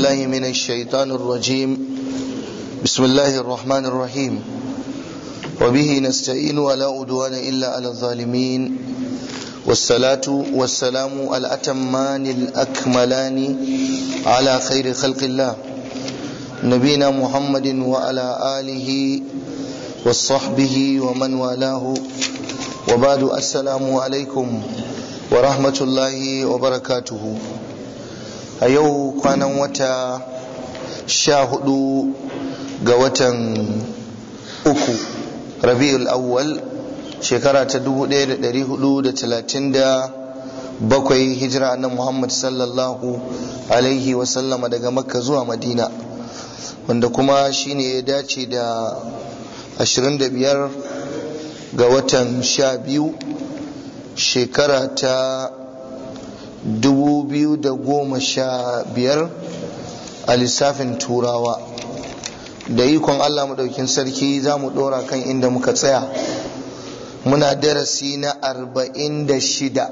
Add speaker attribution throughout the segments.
Speaker 1: بالله من الشيطان الرجيم. بسم الله الرحمن الرحيم. وبه نستعين ولا عدوان إلا على الظالمين، والصلاة والسلام الأتمان الأكملان على خير خلق الله نبينا محمد وعلى آله وصحبه ومن والاه، وبعد السلام عليكم ورحمة الله وبركاته. a yau kwanan wata 14 ga watan uku rabi'ul awwal shekara ta 1437 hijira na Muhammad sallallahu alaihi wasallama daga Makka zuwa Madina, wanda kuma shine ya dace da 25 ga watan 12 shekara ta 2015 a lissafin turawa. Da ikon Allah madaukin sarki za mu dora kan inda muka tsaya. Muna darasi na 46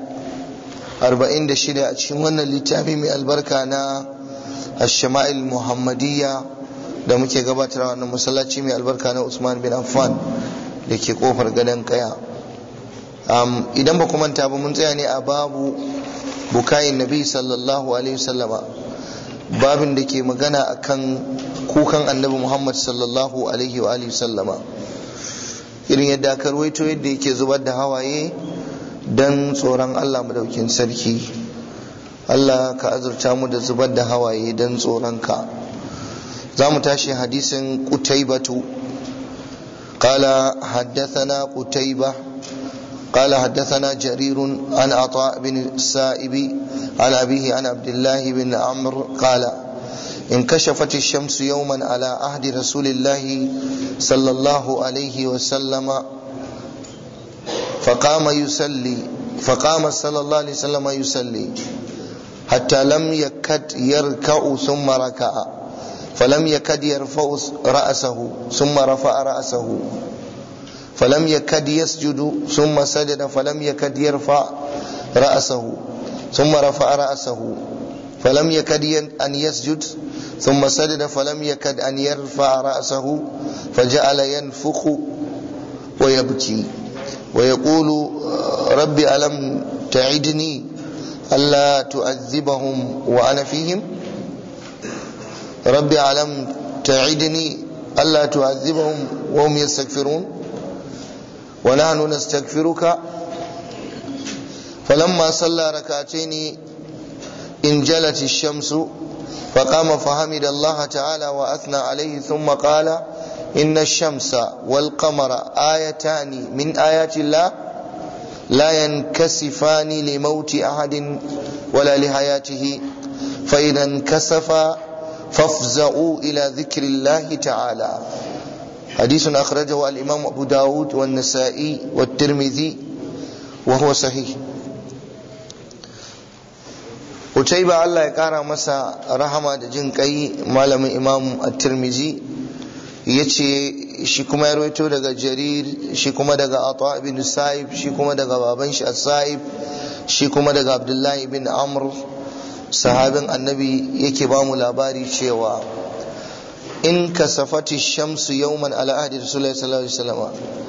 Speaker 1: a cikin wannan littafi mai albarka na Ash-Shama'il Muhammadiyya da muke gabatarwa wannan masallaci mai albarka na Usman bin Affan da ke kofar gadon kaya. Idan ba ku manta ba, mun tsaya ne a babu bukayin nabi sallallahu alaihi wasallama, babin da ke magana akan kukan annabi Muhammad sallallahu alaihi wa alihi wasallama, irin yadda aka rawaito yadda yake zubar da hawaye dan tsoron Allah madaukin sarki. Allah ka azurta mu da zubar da hawaye dan tsoron ka. za mu tashi hadisin Qutaybatu. qala haddathana Qutayba قال حدثنا جرير عن عطاء بن السائب عن أبيه عن عبد الله بن عمرو قال انكشفت الشمس يوما على عهد رسول الله صلى الله عليه وسلم فقام صلى الله عليه وسلم يصلي حتى لم يكد يركع ثم ركع فلم يكد يرفع رأسه ثم رفع رأسه فلم يكد يسجد ثم سجد فلم يكد يرفع رأسه ثم رفع رأسه فلم يكد أن يسجد ثم سجد فلم يكد أن يرفع رأسه فجعل ينفخ ويبكي ويقول رب ألم تعدني ألا تعذبهم وأنا فيهم رب ألم تعدني ألا تعذبهم وهم يستغفرون ونحن نستغفرك فلما صلى ركعتين انجلت الشمس فقام فحمد الله تعالى وأثنى عليه ثم قال إن الشمس والقمر آيتان من آيات الله لا ينكسفان لموت أحد ولا لحياته فإذا انكسفا فافزعوا إلى ذكر الله تعالى. حديث أخرجه الإمام أبو داود والنسائي والترمذي وهو صحيح. Qutayba Allah ya kara masa rahama da jin kai, malamin Imam At-Tirmidhi yace shi kuma ya rawaito daga Jarir, shi kuma daga Ata ibn Sa'ib, shi kuma daga baban shi As-Sa'ib, shi kuma daga Abdullah ibn Amr, sahabin Annabi, yake ba mu labari cewa in kasafati shamsu yawman ala ahdi rasulullahi sallallahu alaihi wasallam,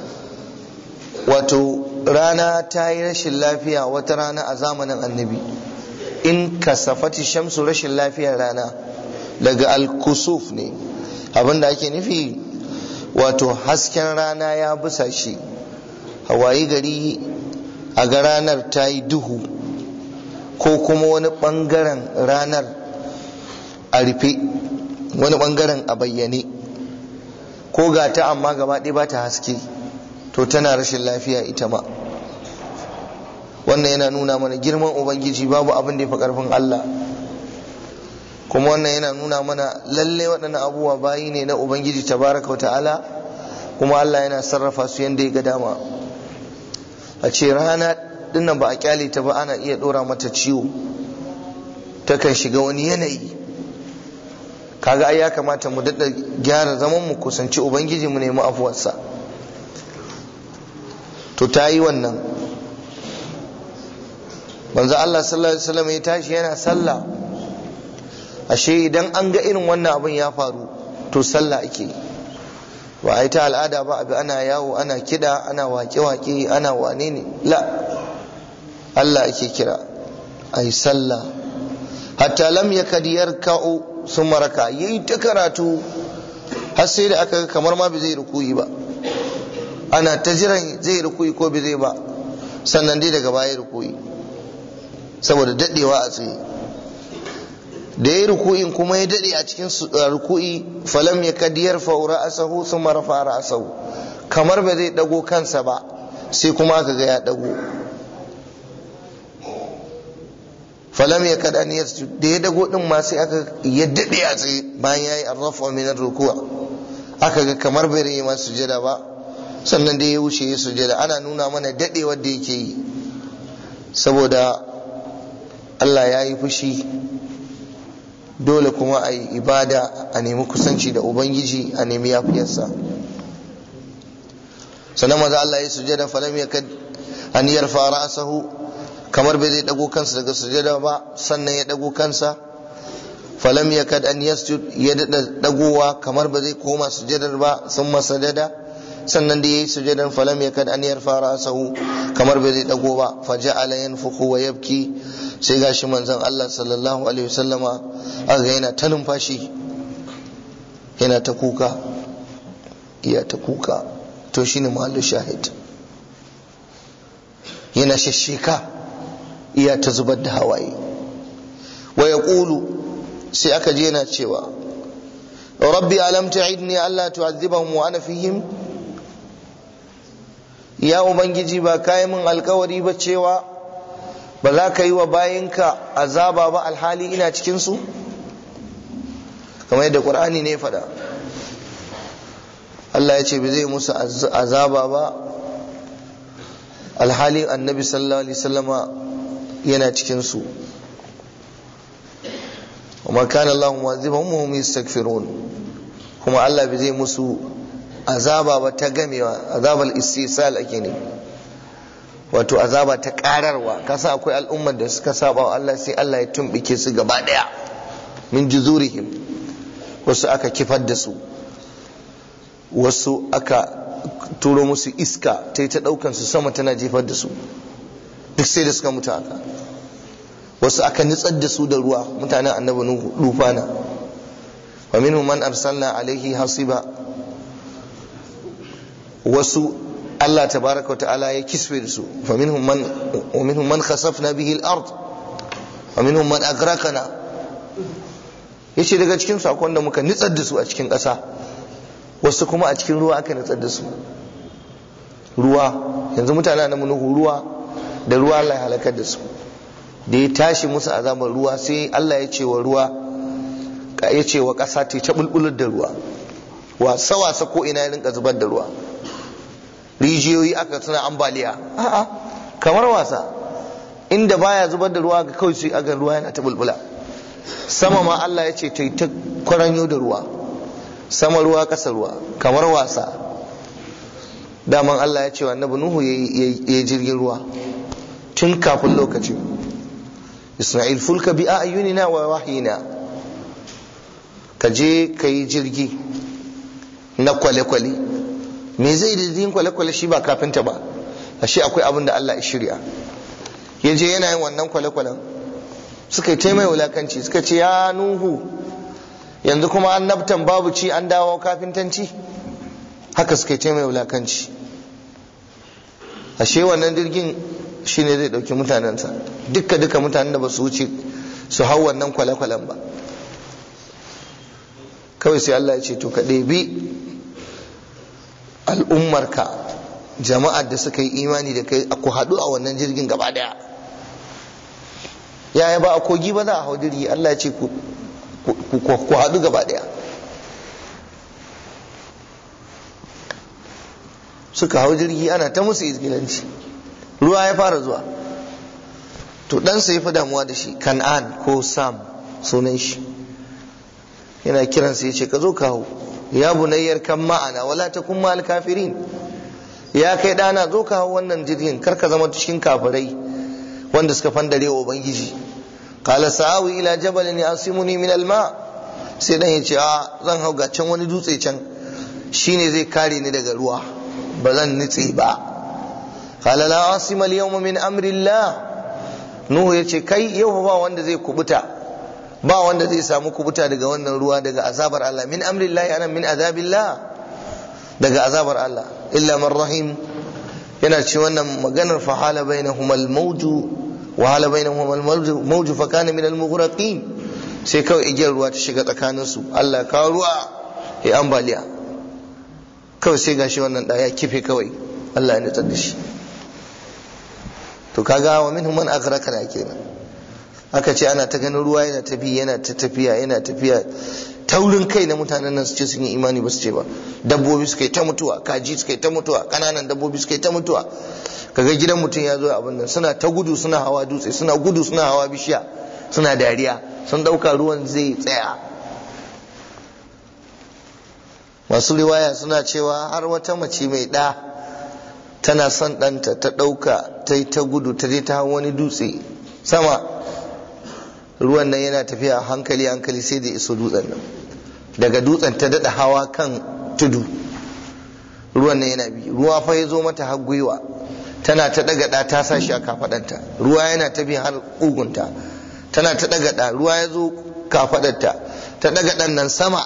Speaker 1: wato rana ta yi rashin lafiya wata rana a zamanin Annabi. In kasafati shamsu, rashin lafiyar rana daga al-kusuf ne, abinda ake nufi wato hasken rana ya busa shi, hawaye gari a ga ranar ta yi duhu, ko kuma wani bangaren ranar a rufe, wani bangaren a bayyane, ko ga ta amma gaba ɗaya ba ta haske, to tana rashin lafiya ita ma. Wannan yana nuna mana girman Ubangiji, babu abin da ya fi ƙarfin Allah, kuma wannan yana nuna mana lalle waɗannan abubuwa bayi ne na Ubangiji tabaraka wa ta'ala, kuma Allah yana sarrafa su yadda ya ga dama. A ce rana dinnan ba a kyale ta ba, ana iya ɗora mata ciwo, takan shiga wani yanayi. Kaga ai ya kamata mu daɗa gyara zaman mu, kusanci Ubangiji, mu nemi afuwarsa. To ta yi wannan. manzo Allah sallallahu alaihi wasallam ya tashi yana sallah ashe idan an ga irin wannan abin ya faru to sallah ake, ba a yi ta al'ada ba abi ana yawo ana kida ana wake-wake ana wane ne, la, Allah ake kira a yi sallah. Hatta lam yakad yarka'u thumma raka, yayi ta karatu har sai da aka kamar ma bai zai rukuyi ba, ana ta jiran zai rukuyi ko bai zai ba, sannan dai daga baya rukuyi saboda dadewa a tsaye. Da ya ruku'in kuma ya dade a cikin ruku'i, falam yakad yarfa'u ra'sahu thumma rafa'a ra'sahu, kamar ba zai dago kansa ba sai kuma aka ga ya dago. falam yakad an yasjud, da ya dago din ma sai aka ya dade a tsaye bayan yayi arrafa min ar-ruku', aka ga kamar bai yi masa sujada ba, sannan da ya wuce ya sujada. Ana nuna mana dadewar da yake yi saboda Allah ya yi fushi, dole kuma a yi ibada, a nemi kusanci da Ubangiji, a nemi yafiyarsa. Sannan maza Allah ya sujada, falam yakad an yarfa ra'sahu, kamar bai zai dago kansa daga sujada ba, sannan ya dago kansa. Falam yakad an yasjud, ya dagowa kamar ba zai koma sujadar ba, sun masajada, sannan da yayi sujadan falam yakad an yarfa ra'sahu, kamar bai zai dago ba. Faja'ala yanfukhu wa yabki, sai gashi manzon Allah sallallahu alaihi wasallama aka yana ta numfashi, yana ta kuka, iya ta kuka. To shine mahallu shahid, yana shashshika, iya ta zubar da hawaye. Wa yaqulu, sai aka je yana cewa, rabbi alam ta'idni alla tu'adhibahum wa ana fihim, ya ubangiji ba kai min alkawari ba cewa ba za ka yi wa bayinka azaba ba alhali ina cikin su, kamar yadda Qur'ani ne faɗa. Allah ya ce ba zai musu azaba ba alhali annabi sallallahu alaihi wasallama yana cikin su. وما كان الله معذبهم وهم يستغفرون, kuma Allah bai zai musu azaba ba ta gamewa, azabal istisal ake ne, wato azaba ta kararwa. kasa akwai al'ummar da suka saba wa Allah sai Allah ya tumbike su gaba daya min juzurihim, wasu aka kifar da su, wasu aka turo musu iska ta yi ta daukan su sama tana jefar da su, duk sai da suka mutu haka. Wasu aka nitsar da su da ruwa, mutanen annabi Nuhu dufana. wa minhum man arsalna alaihi hasiba, wasu Allah tabaraka wa ta'ala ya kisfe da su. wa minhum man khasafna bihi al-ard wa minhum man aghraqna, yace daga cikin su akwai wanda muka nitsar da su a cikin ƙasa, wasu kuma a cikin ruwa aka nitsar da su. Ruwa, yanzu mutanen annabi Nuhu ruwa da ruwa Allah ya halakar da su. Da ya tashi musu azabar ruwa sai Allah ya ce wa ruwa, ya ce wa ƙasa ta bulbular da ruwa, wasa ko ina ya rinka zubar da ruwa. Rijiyoyi aka suna ambaliya, a'a kamar wasa, inda baya zubar da ruwa ga kawai sai aga ruwa yana ta bulbula. Sama ma Allah ya ce ta yi ta kwaranyo da ruwa, sama ruwa ƙasa ruwa, kamar wasa. Daman Allah ya ce wa annabi Nuhu ya yi jirgin ruwa tun kafin lokacin. Isma'il fulka bi a'yunina wa wahyina, ka je ka yi jirgi na kwale-kwale. Me zai da jirgin kwale-kwale? shi ba kafinta ba, ashe akwai abin da Allah ya shirya. Ya je yana yin wannan kwale-kwalen, suka yi taimai wulakanci, suka ce ya Nuhu, yanzu kuma annabtan babu ci an dawo kafintanci. Haka suka yi taimai wulakanci. Ashe wannan jirgin shi ne zai ɗauki mutanensa, duka mutanen da ba su wuce su hau wannan kwale-kwalen ba. Kawai sai Allah ya ce to ka ɗebi al'ummarka, jama'ar da suka yi imani da kai, ku haɗu a wannan jirgin gaba ɗaya. Yaya ba a kogi ba za a hau jirgi? Allah ya ce ku haɗu gaba ɗaya. Suka hau jirgi, ana ta musu izgilanci. Ruwa ya fara zuwa, to ɗansa ya fi damuwa da shi, Kan'an ko Sam sunan shi, yana kiransa ya ce ka zo ka hau, ya bunayyar kan ma'ana wala takun ma'al kafirin, ya kai ɗana zo ka hau wannan jirgin, kar ka zama cikin kafirai wanda suka fandare wa Ubangiji, qala sa'awi ila jabalin yasimuni min alma, sai dan yace a zan hau ga can wani dutse can shine zai kare ni daga ruwa, ba zan nitse ba. qala la asima al-yawma min amri Allah, Nuhu yace kai yau ba wanda zai kubuta, ba wanda zai samu kubuta daga wannan ruwa, daga azabar Allah. Min amri Allah ana min azabillah, daga azabar Allah. Illa man rahim, yana ce wannan maganar fa hala bainahum al-mawju wa hala bainahum al-mawju fa kana min al-mughraqin, sai kawai igiyar ruwa ta shiga tsakanin su, Allah kawo ruwa ya ambaliya, kawai sai gashi wannan da ya kife, kawai Allah ya nutsar da shi. To kaga wa minhum man aghraqna kenan, aka ce ana ta ganin ruwa yana tafi, yana ta tafiya, yana tafiya. Taurin kai na mutanen nan su ce sun yi imani ba su ce ba. Dabbobi suka yi ta mutuwa, kaji suka yi ta mutuwa, kananan dabbobi suka yi ta mutuwa. Kaga gidan mutum ya zo abin nan, suna ta gudu suna hawa dutse, suna gudu suna hawa bishiya, suna dariya, sun dauka ruwan zai tsaya. Masu riwaya suna cewa har wata mace mai ɗa tana son ɗanta, ta ɗauka ta yi ta gudu, ta je ta hau wani dutse sama, ruwan nan yana tafiya hankali hankali sai da iso dutsen nan. Daga dutsen ta daɗa hawa kan tudu, ruwan nan yana bi, ruwa fa ya zo mata har gwiwa, tana ta ɗaga ɗa ta sa shi a kafaɗanta, ruwa yana ta bi har ƙugunta, tana ta ɗaga ɗa, ruwa ya zo kafaɗarta, ta ɗaga ɗan nan sama,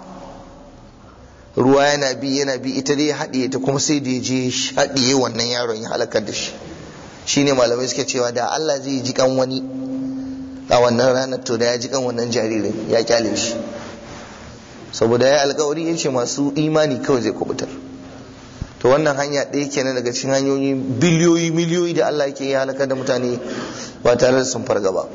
Speaker 1: ruwa yana bi ita dai haɗiye ta, kuma sai da ya je haɗiye wannan yaron ya halakar da shi. Shine malamai suke cewa da Allah zai ji kan wani a wannan ranar, to da ya ji kan wannan jaririn ya kyale shi, saboda ya alkawari ya ce masu imani kawai zai kubutar. To wannan hanya ɗaya kenan daga cikin hanyoyi biliyoyi miliyoyi da Allah yake halakar da mutane ba tare da sun farga ba.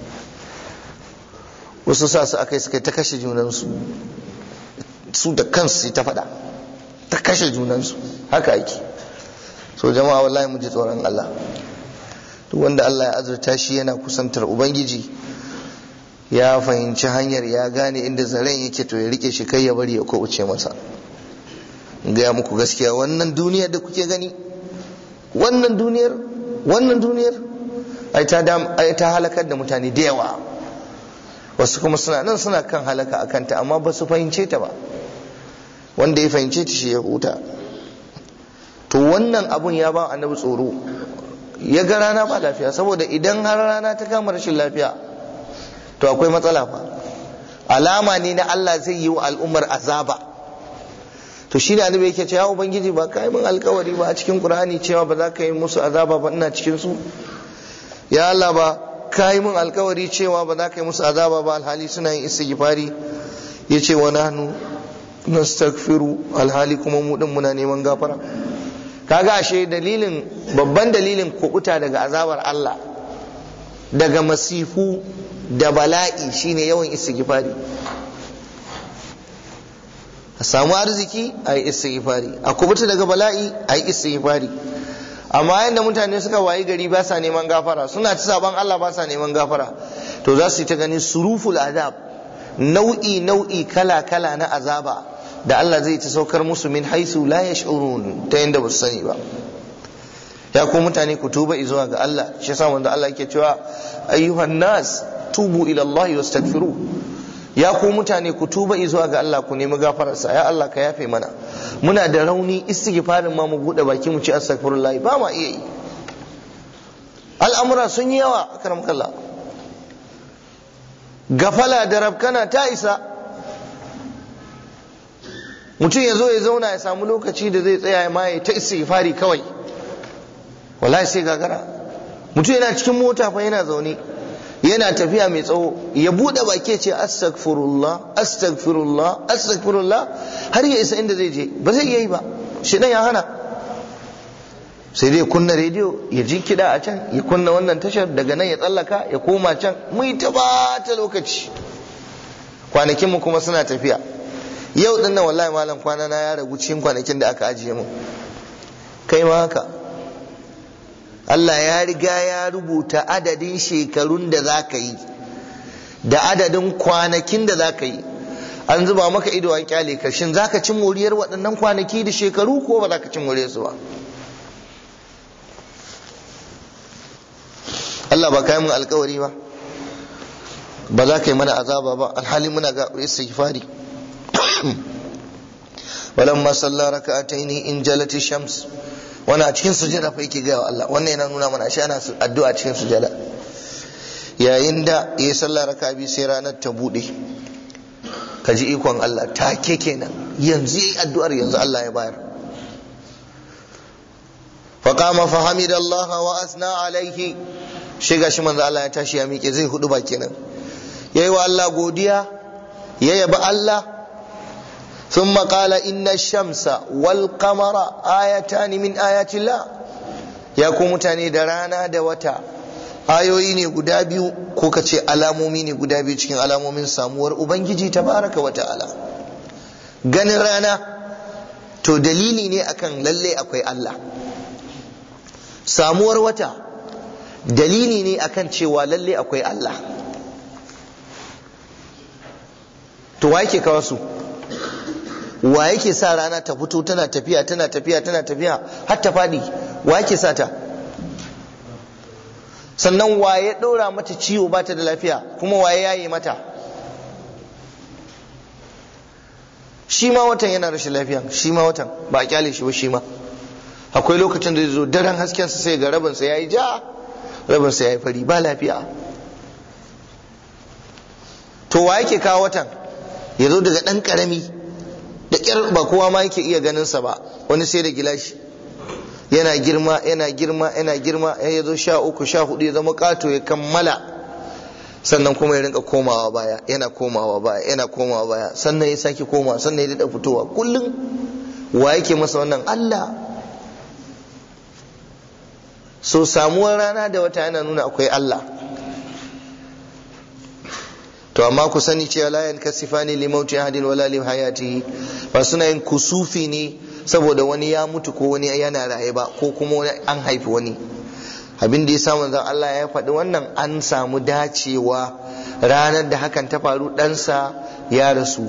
Speaker 1: Wasu sa su akai suka ta kashe junansu, su da kansu ta faɗa, ta kashe junansu, haka ake. So jama'a wallahi mu ji tsoron Allah. Duk wanda Allah ya azurta shi yana kusantar Ubangiji, ya fahimci hanyar, ya gane inda zaren yake, to ya rike shi, kai ya bari ya kubuce masa. In gaya muku gaskiya, wannan duniyar da kuke gani, wannan duniyar ai ta halakar da mutane da yawa. Wasu kuma suna nan suna kan halaka akan ta, amma ba su fahimce ta ba. Wanda ya fahimce ta shi ya huta. To wannan abun ya ba annabi tsoro, ya ga rana ba lafiya, saboda idan har rana ta kama rashin lafiya to akwai matsala fa, alama ne na Allah zai yi wa al'ummar azaba. To shi ne annabi yake cewa ubangiji ba ka yi min alkawari ba a cikin Qur'ani cewa ba za ka yi musu azaba ba, ina cikin su. Ya Allah, ba ka yi min alkawari cewa ba za ka yi musu azaba ba alhali suna yin istighfari. Yace wa nahnu nastaghfiru, alhali kuma mu din muna neman gafara. Kaga ashe babban dalilin kubuta daga azabar Allah, daga masifu da bala'i, shine yawan istighfari. A samu arziki a yi istighfari, a kubuta daga bala'i a yi istighfari. Amma yadda mutane suka wayi gari ba sa neman gafara, suna ta saban Allah ba sa neman gafara, to za su yi ta gani suruful azab, nau'i kala na azaba da Allah zai ta saukar musu min haisu la yash'urun, ta yanda ba su sani ba. Ya ku mutane ku tuba zuwa ga Allah. Shi yasa wanda Allah yake cewa ayyuhan nas tubu ila Allah wastaghfiru, ya ku mutane ku tuba zuwa ga Allah, ku nemi gafararsa. Ya Allah ka yafe mana, muna da rauni, istighfarin ma mu bude baki mu ci astaghfirullah ba ma iya yi. Al'amura sun yi yawa akram kallah, gafala da rabkana ta isa. Mutum ya zo ya zauna ya samu lokaci da zai tsaya ma ya ta istighfari kawai, wallahi sai gagara. Mutum yana cikin mota fa, yana zaune, yana tafiya mai tsawo, ya bude baki ce astaghfirullah har ya isa inda zai je, ba zai iya yi ba, shi dan ya hana. Sai dai kunna rediyo, ya ji kiɗa a can, ya kunna wannan tashar, daga nan ya tsallaka ya koma can, mai ta bata lokaci. Kwanakin mu kuma suna tafiya. Yau din nan wallahi malam, kwana na ya ragu cikin kwanakin da aka ajiye mu. Kai ma haka. Allah ya riga ya rubuta adadin shekarun da za ka yi da adadin kwanakin da za ka yi. An zuba maka ido an kyale ka, shin za ka ci moriyar waɗannan kwanaki da shekaru ko ba za ka ci moriyar su ba? Allah ba kai mun alkawari ba, ba za ka yi mana azaba ba alhali muna ga istighfari. walamma salla raka'ataini in jalati shams, wannan a cikin sujada fa yake gaya wa Allah. Wannan yana nuna mana shi ana addu'a cikin sujada. Yayin da ya salla raka'a biyu sai ranar ta bude, ka ji ikon Allah take kenan, yanzu yayi addu'ar yanzu Allah ya bayar. fa qama fa hamidallaha wa asna alaihi, shiga shi manzo Allah ya tashi ya miƙe zai hudu ba kenan, yayi wa Allah godiya, ya yabi Allah. ثم قال إن الشمس والقمر آيتان من آيات الله. ya ku mutane da rana da wata ayoyi ne guda biyu, ko ka ce alamomi ne guda biyu cikin alamomin samuwar Ubangiji tabaraka wa ta'ala. Ganin rana to dalili ne akan lalle akwai Allah. Samuwar wata dalili ne akan cewa lalle akwai Allah. To wa yake kawo su? Wa yake sa rana ta fito tana tafiya tana tafiya tana tafiya har ta fadi? Wa yake sa ta? Sannan wa ya ɗora mata ciwo ba ta da lafiya, kuma wa ya yaye mata? Shi ma watan yana rashin lafiya, shi ma watan ba a kyale shi ba. Shi ma akwai lokacin da zai zo daren haskensa sai ga rabinsa ya yi ja, rabinsa ya yi fari, ba lafiya. To wa yake kawo watan ya zo daga ɗan ƙarami da ƙyar, ba kowa ma yake iya ganinsa ba, wani sai da gilashi, yana girma yana girma yana girma, ya zo 13 14 ya zama ƙato ya kammala, sannan kuma ya rinka komawa baya, yana komawa baya, yana komawa baya, sannan ya sake komawa, sannan ya daɗa fitowa kullum. Wa yake masa wannan? Allah. So samuwar rana da wata yana nuna akwai Allah. To amma ku sani cewa la yankasifani li mauti ahadin wala li hayatihi, ba suna yin kusufi ne saboda wani ya mutu ko wani yana raye ba, ko kuma wani an haifi wani. Abin da ya sa manzon Allah ya faɗi wannan, an samu dacewa ranar da hakan ta faru ɗansa ya rasu.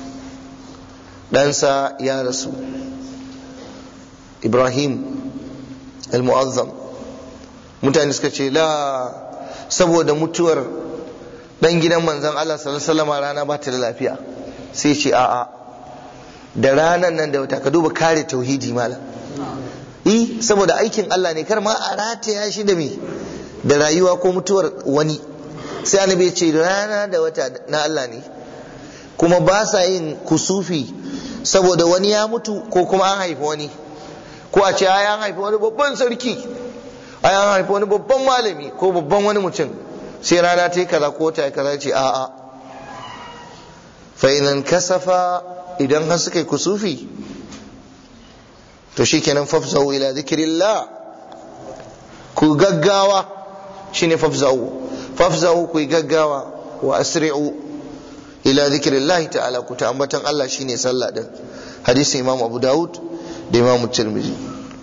Speaker 1: Ɗansa ya rasu, Ibrahim al-Mu'azzam. Mutane suka ce la, saboda mutuwar dan gidan manzon Allah sallallahu alaihi wasallam rana ba ta da lafiya. Sai ce a'a, da ranan nan da wata, ka duba kare tauhidi malam. Saboda aikin Allah ne, kar ma a rataya shi da me, da rayuwa ko mutuwar wani. Sai annabi ya ce rana da wata na Allah ne, kuma ba sa yin kusufi saboda wani ya mutu ko kuma an haifi wani, ko a ce ai an haifi wani babban sarki, ai an haifi wani babban malami ko babban wani mutum, sai rana ta yi kaza ko ta yi kaza. Ce a'a, fa idan kasafa, idan har suka yi kusufi, to shikenan fafzau ila zikrillah, ku gaggawa, shine fafzau ku yi gaggawa, wa asri'u ila zikrillah ta'ala, ku ta ambatan Allah shine sallah din. Hadisi Imam Abu Dawud da Imam Tirmidhi.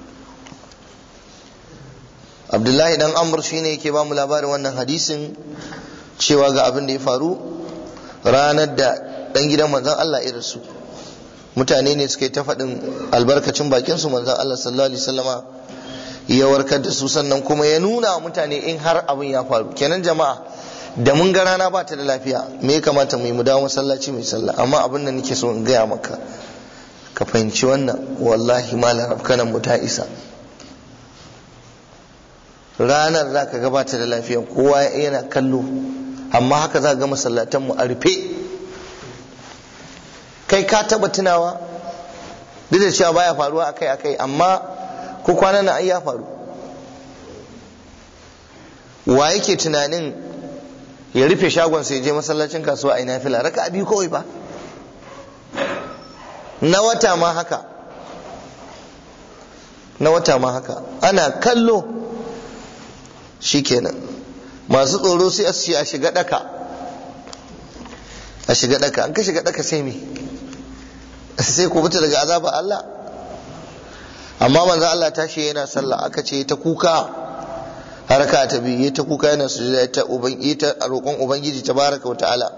Speaker 1: Abdullahi dan Amr shine yake ba mu labarin wannan hadisin, cewa ga abin da ya faru ranar da dan gidan manzon Allah ya rasu. Mutane ne suka yi ta faɗin albarkacin bakin su, manzon Allah sallallahu alaihi wasallama ya warkar da su, sannan kuma ya nuna wa mutane in har abin ya faru. Kenan jama'a, da mun ga rana ba ta da lafiya, me ya kamata mu yi? Mu dawo masallaci mai sallah. Amma abin da nake so in gaya maka, ka fahimci wannan, wallahi malam rafkanan mu ta isa. Ranar za ka gabata da lafiya, kowa yana kallo, amma haka za ka ga masallatanmu a rufe. Kai ka taba tunawa, duk da cewa baya faruwa akai akai, amma ko kwanan nan ai ya faru. Wa yake tunanin ya rufe shagon sai je masallacin kasuwa a nafila raka'a biyu kawai ba? Na wata ma haka, na wata ma haka, ana kallo. Shikenan masu tsoro sai a shiga daka, a shiga daka. An ka shiga daka sai me? Sai ku fita daga azaba Allah. Amma manzo Allah tashi yana sallah, aka ce ta kuka, haraka ta biyu ta kuka, yana sujada ta roƙon ubangiji tabaraka wa ta'ala.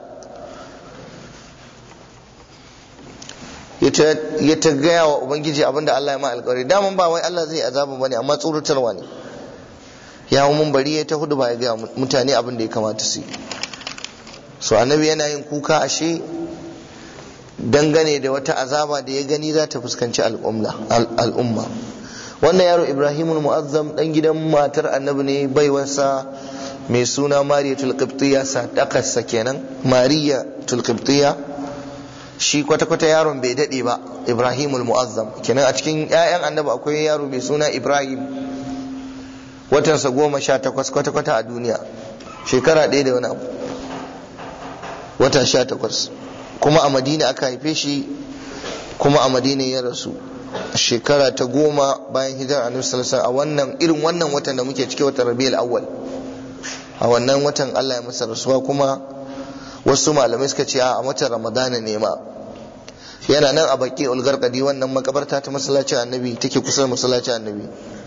Speaker 1: Ya ta gaya wa ubangiji abinda Allah ya ma alƙawari. Daman ba wai Allah zai azaba bane, amma tsoratarwa ne. Ya mun bari ya ta hudu ba ya gaya mutane abin da ya kamata su yi. so annabi yana yin kuka ashe dangane da wata azaba da ya gani za ta fuskanci al'umma. Wannan yaro Ibrahimul Mu'azzam dan gidan matar annabi ne, baiwarsa mai suna Mariyatul Qibtiyya, sadakarsa kenan, Mariyatul Qibtiyya. Shi kwata-kwata yaron bai dade ba, Ibrahimul Mu'azzam kenan. A cikin 'ya'yan annabi akwai yaro mai suna Ibrahim, watansa 18 kwata-kwata a duniya, shekara ɗaya da wani abu, wata 18, kuma a Madina aka haife shi, kuma a Madina ya rasu shekara ta 10 bayan hijirar annabi sallallahu alaihi wasallam, a wannan watan da muke cike, watan Rabiul Awwal. A wannan watan Allah ya masa rasuwa, kuma wasu malamai suka ce a watan Ramadana ne ma. Yana nan a Baqi ul-Gharqadi, wannan makabarta ta masallacin annabi, take kusa da masallacin annabi.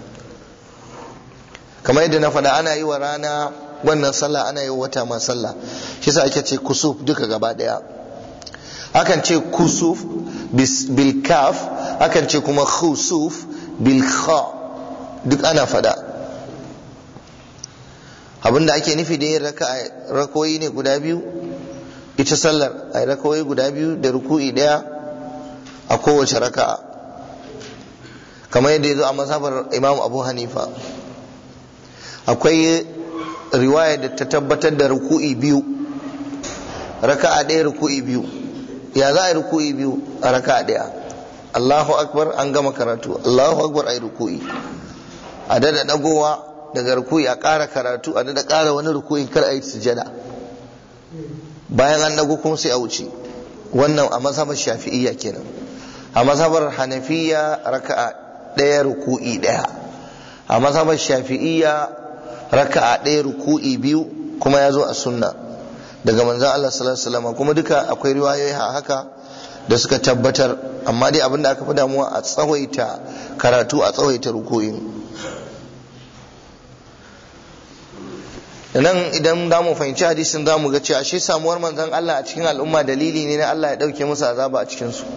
Speaker 1: Kamar yadda na faɗa, ana yi wa rana wannan sallah, ana yi wa wata ma sallah, shi yasa ake ce kusuf duka gaba daya. Akan ce kusuf bil kaf, akan ce kuma khusuf bil kha, duk ana faɗa. Abinda ake nufi da yin rakoyi ne guda biyu, ita sallar ai rakoyi guda biyu da ruku'i daya a kowace raka'a, kamar yadda ya zo a mazhabar Imam Abu Hanifa. Akwai riwaya da ta tabbatar da ruku'i biyu, raka'a ɗaya ruku'i biyu. Ya za a yi ruku'i biyu a raka'a ɗaya? Allahu akbar, an gama karatu, Allahu akbar, ai ruku'i, a dada dagowa daga ruku'i, a ƙara karatu, a dada ƙara wani ruku'i, kar a yi sujada. Bayan an dago kuma sai a wuce. Wannan a mazhabar Shafi'iyya kenan. A mazhabar Hanafiyya raka'a ɗaya ruku'i ɗaya. A mazhabar Shafi'iyya raka'a ɗaya ruku'i biyu, kuma ya zo a sunna daga manzon Allah sallallahu alaihi wasallam, kuma duka akwai riwayoyi haka da suka tabbatar. Amma dai abinda aka fi damuwa a tsawaita karatu, a tsawaita ruku'i. Nan idan za mu fahimci hadisin za mu ga cewa ashe samuwar manzon Allah a cikin al'umma dalili ne na Allah ya dauke musu azaba a cikin su.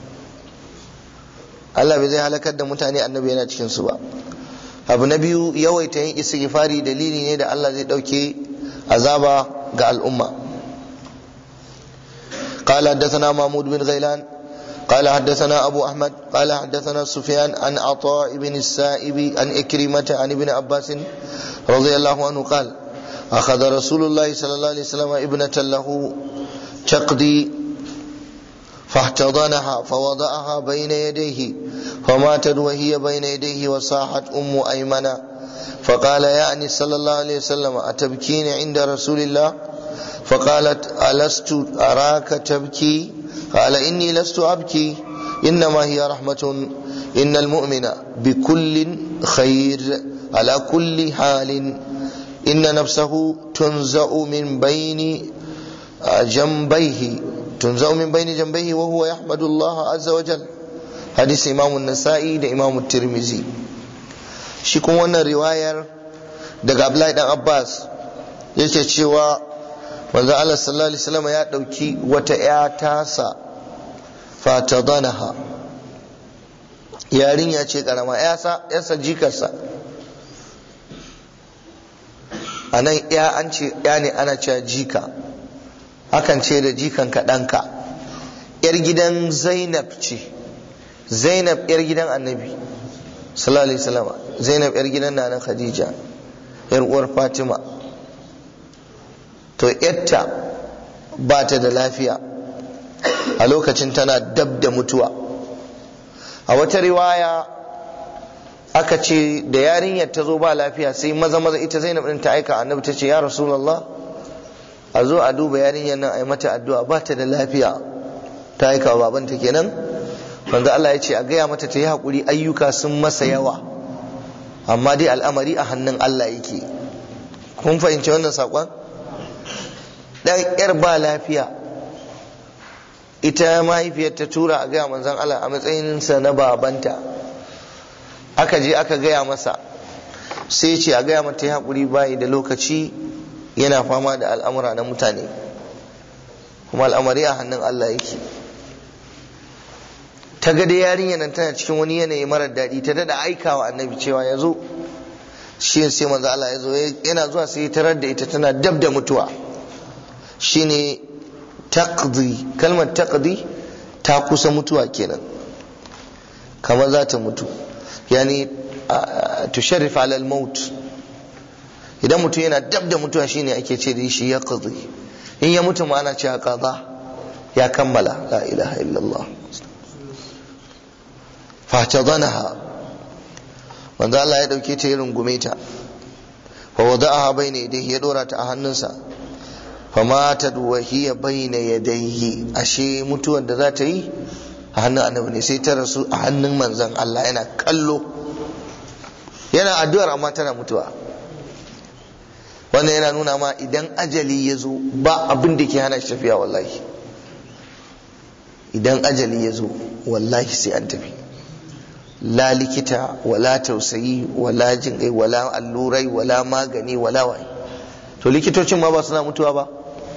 Speaker 1: Allah bai zai halakar da mutane annabi yana cikin su ba. Abu na biyu, yawaita yin istighfari dalili ne da Allah zai dauke azaba ga al'umma. قال حدثنا محمود بن غيلان قال حدثنا أبو أحمد قال حدثنا سفيان عن عطاء بن السائب عن إكرمة عن ابن عباس رضي الله عنه قال أخذ رسول الله صلى الله عليه وسلم ابنة له تقضي فاحتضنها فوضعها بين يديه فماتت وهي بين يديه وصاحت أم أيمن فقال يعني صلى الله عليه وسلم أتبكين عند رسول الله؟ فقالت ألست أراك تبكي؟ قال إني لست أبكي إنما هي رحمة إن المؤمن بكل خير على كل حال إن نفسه تنزع من بين جنبيه وهو يحمد الله عز وجل. حديث إمام النسائي da Imam Tirmizi. Shi kuma wannan riwayar daga Abdullahi dan Abbas yake cewa manzo Allah sallallahu alaihi wasallam ya dauki wata ƴa tasa fatadanaha, yarinya ce karama, ƴarsa jikarsa. Anan ƴa an ce ƴa ne, ana cewa jika, akan ce da jikan ka ɗanka. Yar gidan Zainab ce, Zainab yar gidan Annabi sallallahu alaihi wasallam, Zainab yar gidan Nana Khadija, yar uwar Fatima. To yarta ba ta da lafiya a lokacin, tana dab da mutuwa. A wata riwaya aka ce da yarinyar ta zo ba lafiya, sai maza ita Zainab din ta aika Annabi, ta ce ya Rasulullah, a zo a duba yarinyar nan a yi mata addu'a, ba ta da lafiya. Ta aika wa babanta kenan. Manzo Allah ya ce a gaya mata ta yi haƙuri, ayyuka sun masa yawa, amma dai al'amari a hannun Allah yake. Kun fahimci wannan saƙon? Dan yar ba lafiya, ita mahaifiyar ta tura a gaya manzon Allah a matsayinsa na babanta. Aka je aka gaya masa, sai ce a gaya mata ya haƙuri, bayi da lokaci, yana fama da al'amura na mutane, kuma al'amari a hannun Allah yake. Ta ga da yarinya nan tana cikin wani yanayi marar daɗi, ta dada aikawa Annabi cewa ya zo. Shi sai manzo Allah ya zo, yana zuwa sai tarar da ita tana dab da mutuwa. shine taqdi. Kalmar taqdi ta kusa mutuwa kenan, kamar za ta mutu, yani tusharrif ala al-maut. idan mutum yana dab da mutuwa shine ake ce da shi ya qadi. in ya mutu ma ana cewa qada, ya kammala. la ilaha illallah. fahtadanaha, wanda Allah ya dauke ta ya rungume ta, fa wada'aha bayna yadayhi, ya dora ta a hannunsa, fa matat wa hiya bayna yadayhi. ashe mutuwar da za ta yi a hannun annabi ne, sai ta rasu a hannun manzon Allah, yana kallo, yana addu'ar amma tana mutuwa. wannan yana nuna ma idan ajali ya zo ba abin da ke hana shi tafiya. wallahi idan ajali ya zo wallahi sai an tafi. la likita wala tausayi wala jinkai wala allurai wala magani wala wai. to likitocin ma ba suna mutuwa ba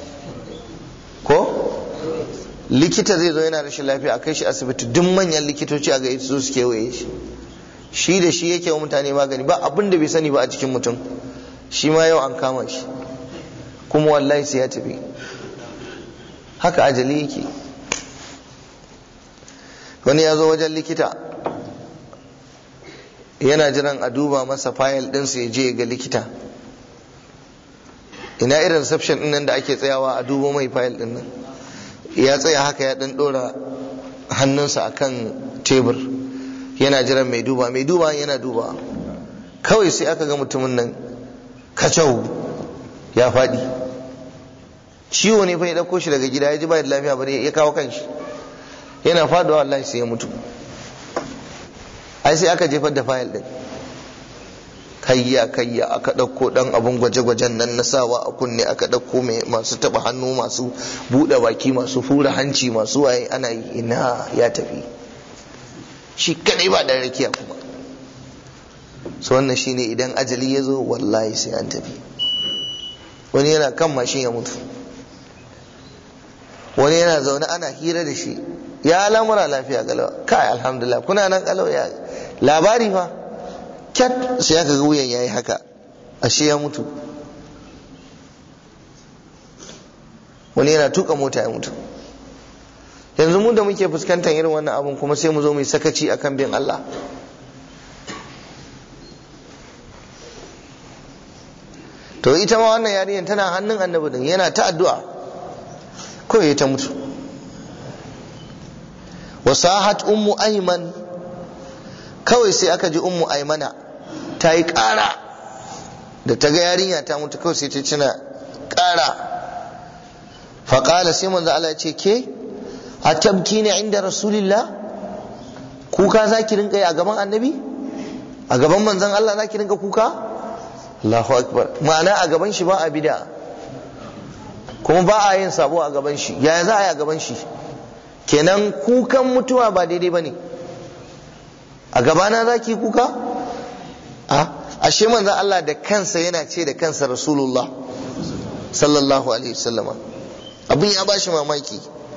Speaker 1: ko? likita zai zo yana rashin lafiya a kai shi asibiti, duk manyan likitoci a ga su suke waye shi da shi yake wa mutane magani, ba abin da bai sani ba a cikin mutum. shi ma yau an kama shi kuma wallahi sai ya tafi. haka ajali yake. wani ya zo wajen likita yana jiran a duba masa fayil ɗinsa ya je ga likita. ina irin reception ɗin nan da ake tsayawa a dubo mai fayil ɗin nan. ya tsaya haka ya ɗan ɗora hannunsa akan tebur yana jiran mai duba yana duba. kawai sai aka ga mutumin nan kacau ya faɗi. ciwo ne fa ya ɗauko shi daga gida, ya ji ba da lafiya bane ya kawo kanshi, yana faɗuwa wallahi sai ya mutu. ai sai aka jefar da fayil din, kayya aka ɗauko ɗan abun gwaje-gwajen nan na sawa a kunne, aka ɗauko masu taɓa hannu, masu buɗe baki, masu fura hanci, masu waye, ana yi. ina ya tafi shi kadai ba da rakiya kuma. so wannan shine idan ajali ya zo wallahi sai an tafi. wani yana kan mashin ya mutu, wani yana zaune ana hira da shi, ya lamura lafiya kalau, kai alhamdulillah kuna nan kalau, ya labari fa cat, sai aka ga wuyan yayi haka, ashe ya mutu. wani yana tuka mota ya mutu. yanzu mu da muke fuskantar irin wannan abun kuma sai mu zo mu yi sakaci akan bin Allah. to ita ma wannan yarinyar tana hannun annabi din, yana ta addu'a, kawai ta mutu. wasahat ummu ayman, kawai sai aka ji ummu aymana ta yi ƙara da ta ga yarinya ta mutu, kawai sai ta cina ƙara. faƙala, sai manzo Allah ya ce, ke atabki ne inda rasulillah, kuka za ki rinka yi a gaban annabi, a gaban manzon Allah za ki rinka kuka? Allahu akbar. ma'ana a gaban shi ba a bid'a, kuma ba a yin sabo a gaban shi. yaya za a yi a gaban shi? kenan kukan mutuwa ba daidai bane. a gabana za ki kuka? ashe manzon Allah da kansa yana ce da kansa rasulullah sallallahu alaihi wasallama. abin ya bashi mamaki.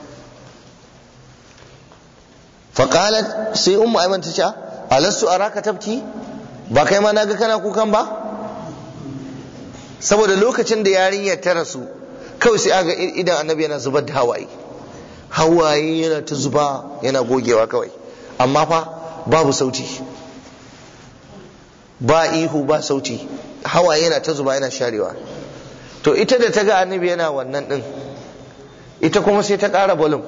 Speaker 1: faqalat, sai ummu ayman ta ce, alastu araka tabki, ba kai ma naga kana kukan ba? saboda lokacin da yarinyar ta rasu kawai sai aga idan annabi yana zubar da hawaye yana ta zuba, yana gogewa kawai, amma fa babu sauti, ba ihu ba sauti, hawaye yana ta zuba, yana sharewa. to ita da ta ga annabi yana wannan din, ita kuma sai ta ƙara bolum,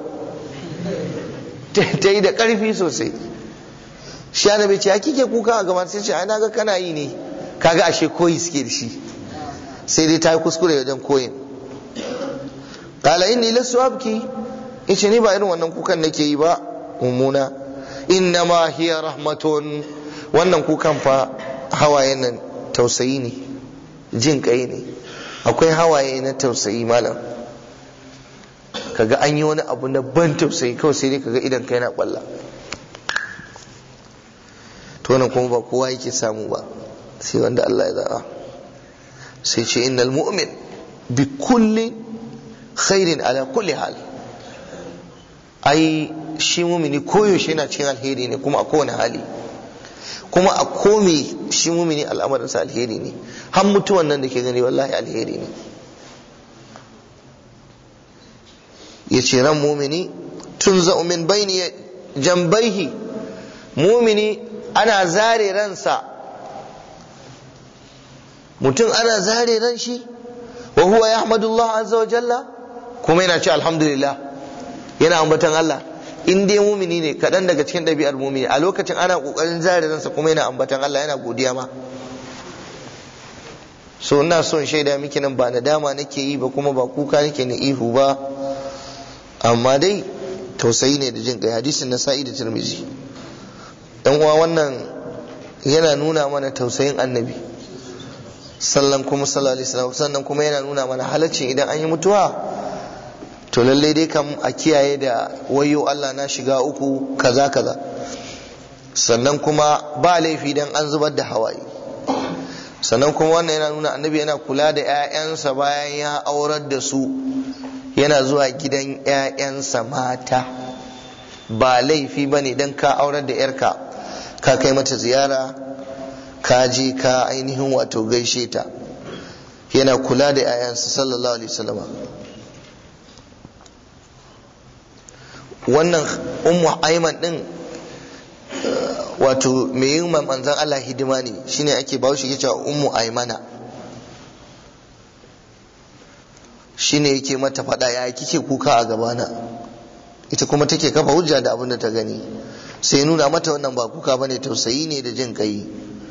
Speaker 1: ta yi da ƙarfi sosai. shi annabi ce, ya kike kuka a gaban? sai ce, ai naga kana yi ne. kaga ashe koyi suke da shi, sai dai ta yi kuskure wajen koyin. qala inni lastu abki, yace ni ba irin wannan kukan nake yi ba mummuna. innama hiya rahmatun, wannan kukan fa hawayen nan tausayi ne, jin kai ne. akwai hawaye na tausayi malam, kaga an yi wani abu na ban tausayi, kawai sai dai kaga idan kai na kwalla. to wannan kuma ba kowa yake samu ba, sai wanda Allah ya zaɓa. sai ce innal mu'min bi kulli khairin ala kulli hal, ai shi mumini koyaushe yana cikin alheri ne, kuma a kowane hali, kuma a kome shi mumini al'amarinsa alheri ne. har mutuwan nan da ke gani wallahi alheri ne. yace ran mumini tunza'u min baini jambaihi, mumini ana zare ransa, mutum ana zare ran shi wa huwa yahmadullah azza wa jalla, kuma yana ce alhamdulillah, yana ambatan Allah. In dai mumini ne, kaɗan daga cikin ɗabi'ar mumini, a lokacin ana ƙoƙarin zare ransa kuma yana ambatan Allah, yana godiya ma. So ina son shaida miki nan ba nadama nake yi ba, kuma ba kuka nake na ihu ba, amma dai tausayi ne da jin kai. Hadisin Nasa'i da Tirmidhi. Dan uwa, wannan yana nuna mana tausayin Annabi sallallahu alaihi wasallam, sannan kuma yana nuna mana halaccin idan an yi mutuwa to lallai dai kam a kiyaye da wayo Allah na shiga uku kaza kaza. Sannan kuma ba laifi dan an zubar da hawaye. Sannan kuma wannan yana nuna Annabi yana kula da 'ya'yansa bayan ya aurar da su, yana zuwa gidan 'ya'yansa mata. Ba laifi bane dan ka aurar da 'yarka, ka kai mata ziyara, ka je ka ainihin wato gaishe ta. Yana kula da 'ya'yansa sallallahu alaihi wasallam. Wannan ummu Aiman din wato mai yin manzon Allah hidima ne, shine ake bawo shi yake cewa ummu Aimana. Shine yake mata fada, ya kike kuka a gabana? Ita kuma take kafa hujja da abin da ta gani, sai nuna mata wannan ba kuka bane, tausayi ne da jin kai.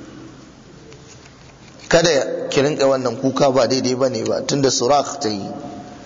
Speaker 1: Kada ki rinka wannan kuka, ba daidai bane ba, tunda surakh ta yi.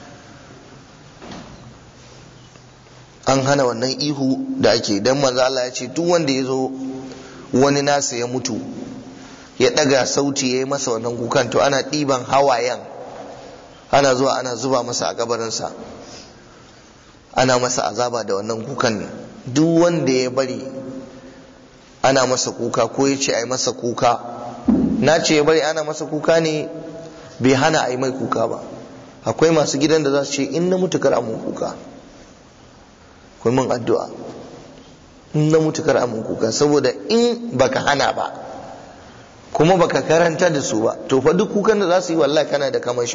Speaker 1: An hana wannan ihu da ake, dan manzo Allah ya ce duk wanda ya zo wani nasa ya mutu ya daga sauti ya yi masa wannan kukan, to ana ɗiban hawayen ana zuwa ana zuba masa a kabarinsa, ana masa azaba da wannan kukan. Duk wanda ya bari ana masa kuka ko ya ce a yi masa kuka, na ce ya bari ana masa kuka ne, bai hana a yi mai kuka ba. Akwai masu gidan da za su ce in na mutu kar a mun kuka, akwai mun addu'a in na mutu kar a mun kuka, saboda in baka hana ba kuma baka karanta da su ba, to fa duk kukan da za su yi wallahi kana da kamashi.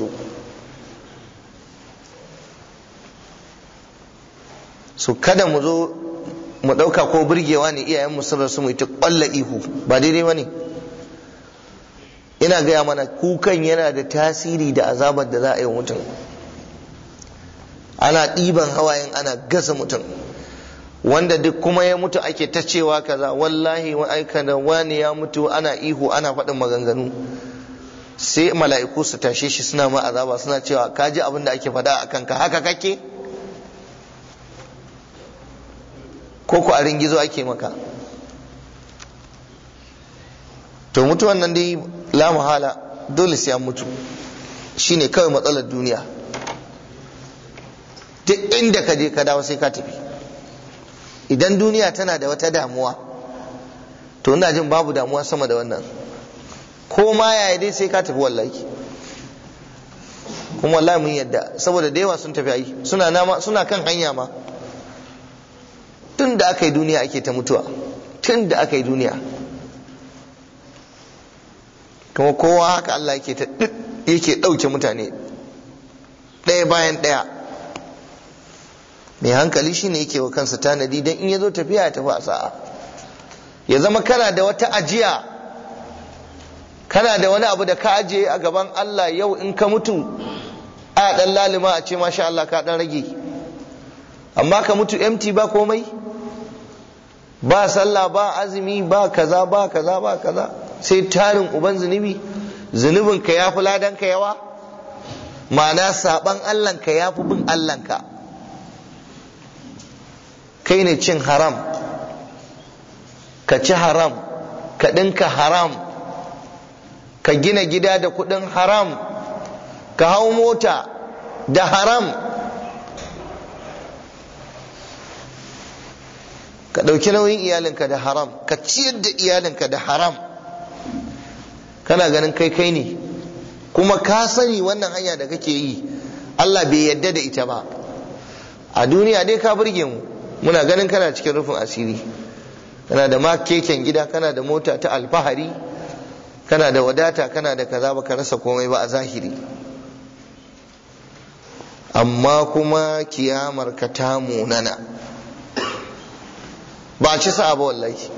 Speaker 1: So kada mu zo mu dauka ko burgewa ne iyayen mu sun rasu mu ta kwalla ihu, ba daidai bane. Ina gaya mana kukan yana da tasiri da azabar da za a yi mutum. Ana ɗiban hawayen ana gasa mutum, wanda duk kuma ya mutu ake ta cewa kaza, wallahi wa aika da wani ya mutu, ana ihu ana faɗin maganganu, sai mala'iku su tashe shi suna ma azaba, suna cewa ka ji abin da ake faɗa a kanka, haka kake ko ku a ringizo ake maka? To mutuwan nan dai la muhala, dole sai an mutu, shine kawai matsalar duniya. Duk inda ka je ka dawo sai ka tafi. Idan duniya tana da wata damuwa, to ina jin babu damuwa sama da wannan. Ko ma yaya dai sai ka tafi wallahi. Kuma wallahi mun yadda, saboda da yawa sun tafi ai, suna kan hanya ma. Tun da aka yi duniya ake ta mutuwa, tun da aka yi duniya. Kuma kowa haka Allah yake ɗauke mutane ɗaya bayan ɗaya. Mai hankali shine yake wa kansa tanadi, dan in ya zo tafiya ya tafi a sa'a. Ya zama kana da wata ajiya, kana da wani abu da ka ajiye a gaban Allah, yau in ka mutu a dan lalima a ce masha Allah ka dan rage. Amma ka mutu empty, ba komai, ba sallah, ba azumi, ba kaza ba kaza ba kaza, sai tarin uban zunubi. Zunubin ka yafi ladan ka yawa, ma'ana saban Allah ka yafi bin Allah ka. Kai ne cin haram, ka ci haram, ka ɗinka haram, ka gina gida da kuɗin haram, ka hau mota da haram, ka ɗauki nauyin iyalinka da haram, ka ciyar da iyalinka da haram. Kana ganin kai ne, kuma ka sani wannan hanya da kake yi Allah bai yadda da ita ba. A duniya dai ka burge mu, muna ganin kana cikin rufin asiri, kana da ma keken gida, kana da mota ta alfahari, kana da wadata, kana da kaza, baka rasa komai ba a zahiri. amma kuma kiyamar ka ta munana. Ba a ci sa'a ba wallahi.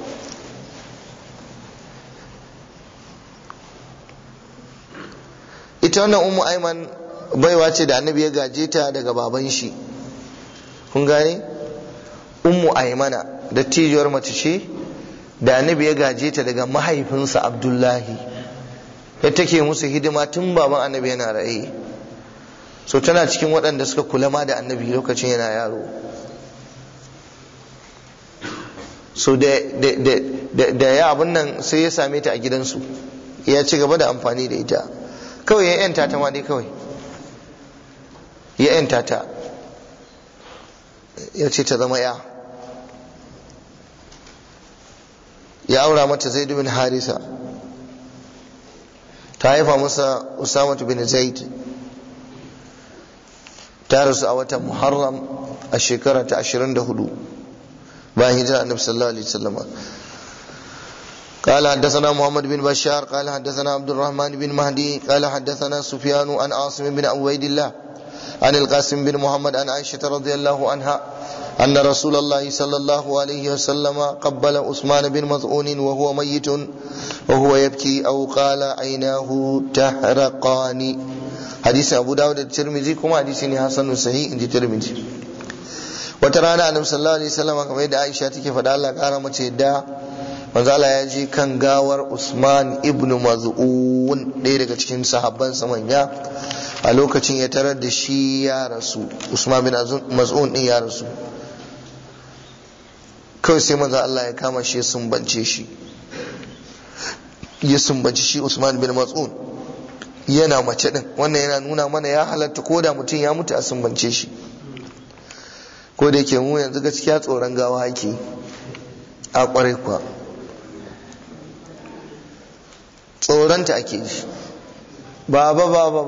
Speaker 1: Ita wannan Ummu Aiman baiwa ce da annabi ya gaje ta daga baban shi, kun gane? Ummu Aimana dattijowar mace ce da annabi ya gaje ta daga mahaifinsa Abdullahi, ya take musu hidima tun baban annabi yana raye. So tana cikin waɗanda suka kula ma da annabi lokacin yana yaro. So da ya abin nan sai ya same ta a gidansu, ya ci gaba da amfani da ita. Kawai ya yanta ta ma dai kawai ya yanta ta, ya ce ta zama ya aura mata Zaid bin Harisa, ta haifa masa Usama bin Zaid. Ta rasu a watan Muharram a shekara ta 24 bayan hijira Annabi sallallahu alaihi wasallam. قال حدثنا محمد بن بشار قال حدثنا عبد الرحمن بن مهدي قال حدثنا سفيان عن عاصم بن عبيد الله عن القاسم بن محمد عن عائشة رضي الله عنها أن رسول الله صلى الله عليه وسلم قبل عثمان بن مظعون وهو ميت وهو يبكي أو قال عيناه تحرقان. حديث أبو داود الترمذي كما حديث حسن صحيح عند الترمذي. وترانا النبي صلى الله عليه وسلم كما يدعى عائشة تكي فدعا الله قال متى manzo Allah ya je kan gawar Usman ibn Maz'un, ɗaya daga cikin sahabban manya. A lokacin ya tarar da shi ya rasu, Usman bin Maz'un din ya rasu. Kawai sai manzo Allah ya kama shi ya sumbance shi, Usman bin Maz'un yana mace din. Wannan yana nuna mana ya halatta ko da mutum ya mutu a sumbance shi, ko da yake mu yanzu gaskiya tsoron gawa ake a kwarai kuwa, tsoronta ake ji. Baba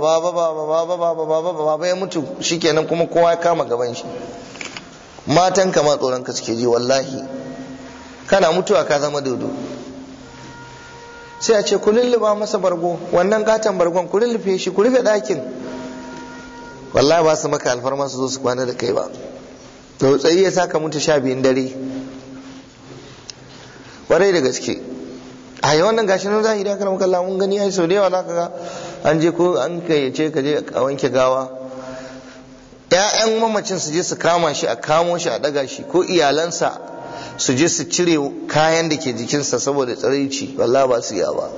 Speaker 1: ya mutu shikenan kuma kowa ya kama gaban shi. Matan kama tsoron ka suke ji wallahi, kana mutuwa ka zama dodo. Sai a ce ku lulluba masa bargo, wannan katon bargon ku lullufe shi, ku rufe ɗakin. Wallahi ba su maka alfarma su zo su kwana da kai ba. Tsautsayi ya saka mutu 12 dare, warai da gaske. A yi wannan gashi nan zahiri aka ramka Allah mun gani ai sau da yawa zaka ga an je ko an kayyace ka je a wanke gawa, ƴaƴan mamacin su je su kama shi, a kamo shi a daga shi, ko iyalansa su je su cire kayan da ke jikinsa saboda tsiraici. Wallahi ba su iya ba.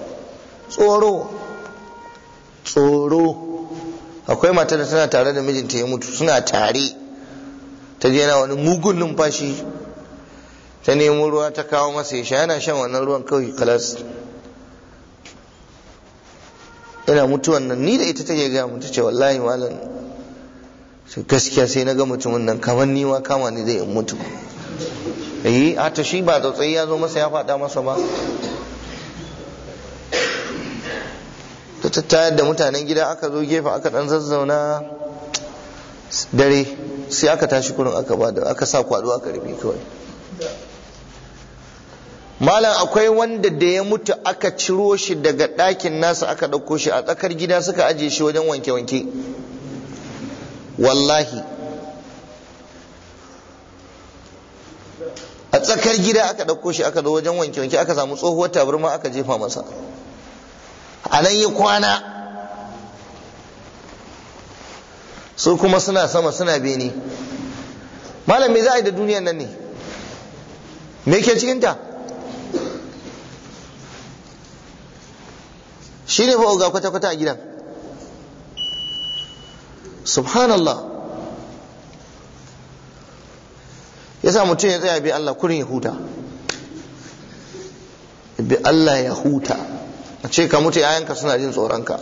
Speaker 1: Tsoro. Akwai mata da tana tare da mijinta ya mutu, suna tare, ta je yana wani mugun numfashi, ta nemo ruwa ta kawo masa ya sha, yana shan wannan ruwan kawai kalas, yana mutuwan nan. Ni da ita take gaya mutu ce wallahi malam gaskiya sai na ga mutumin nan kamar ni ma kama ni zai in mutu. A ta shi ba tsautsayi ya zo masa ya faɗa masa ba. Ta tattayar da mutanen gida, aka zo gefe aka dan zazzauna dare, sai aka tashi kurin aka sa kwado aka rufe kawai. Malam akwai wanda da ya mutu aka ciro shi daga ɗakin nasa aka ɗauko shi a tsakar gida suka ajiye shi wajen wanke-wanke. Wallahi a tsakar gida aka ɗauko shi aka zo wajen wanke-wanke, aka samu tsohuwar tabarma aka jefa masa, a nan ya kwana. Su kuma suna sama suna bene. Malam me za a yi da duniyan nan ne? Me ke cikinta? Shi ne fa ga kwata-kwata a gidan. Subhanallah. Yasa mutum ya tsaya bi Allah kurin ya huta. Bi Allah ya huta. A ce ka mutu yayanka suna jin tsoronka.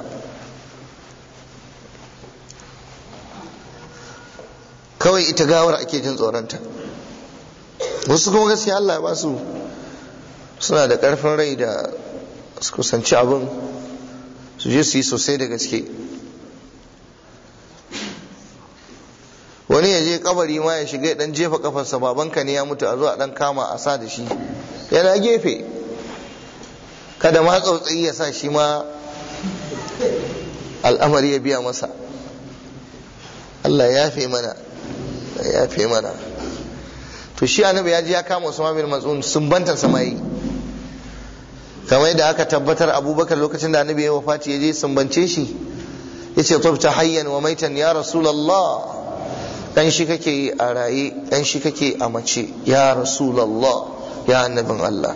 Speaker 1: Kawai ita gawar ake jin tsoronta. Wasu kuma gaskiya Allah ya ba su, suna da ƙarfin rai da su kusanci abin, su je su yi sosai da gaske. Wani ya je kabari ma ya shiga dan jefa kafarsa, babanka ne ya mutu, a zo a dan kama a sa da shi yana gefe, kada ma tsautsayi ya sa shi ma al'amari ya biya masa. Allah ya yafe mana, ya yafe mana. To shi annabi ya ji ya kama Usman bin Mas'ud sumbantar samayi, kamar yadda aka tabbatar Abubakar lokacin da annabi ya wafati ya je sumbance shi, yace tubta hayyan wa maitan ya rasulullah, dan shi kake yi a raye, dan shi kake a mace ya rasulullah, ya annabin Allah.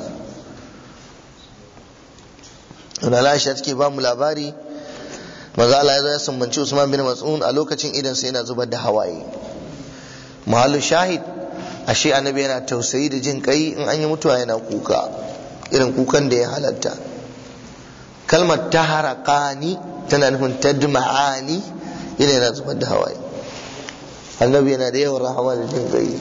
Speaker 1: Wannan Aisha take ba mu labari, manzo Allah ya zo ya sumbanci Usman bin Mas'ud a lokacin idan sai yana zubar da hawaye. Mahallu shahid, ashe annabi yana tausayi da jin kai, in an yi mutuwa yana kuka irin kukan da ya halatta. Kalmar taharaqani tana nufin tadma'ani, yana zubar da hawaye. Annabi yana da yawan rahama da jin kai.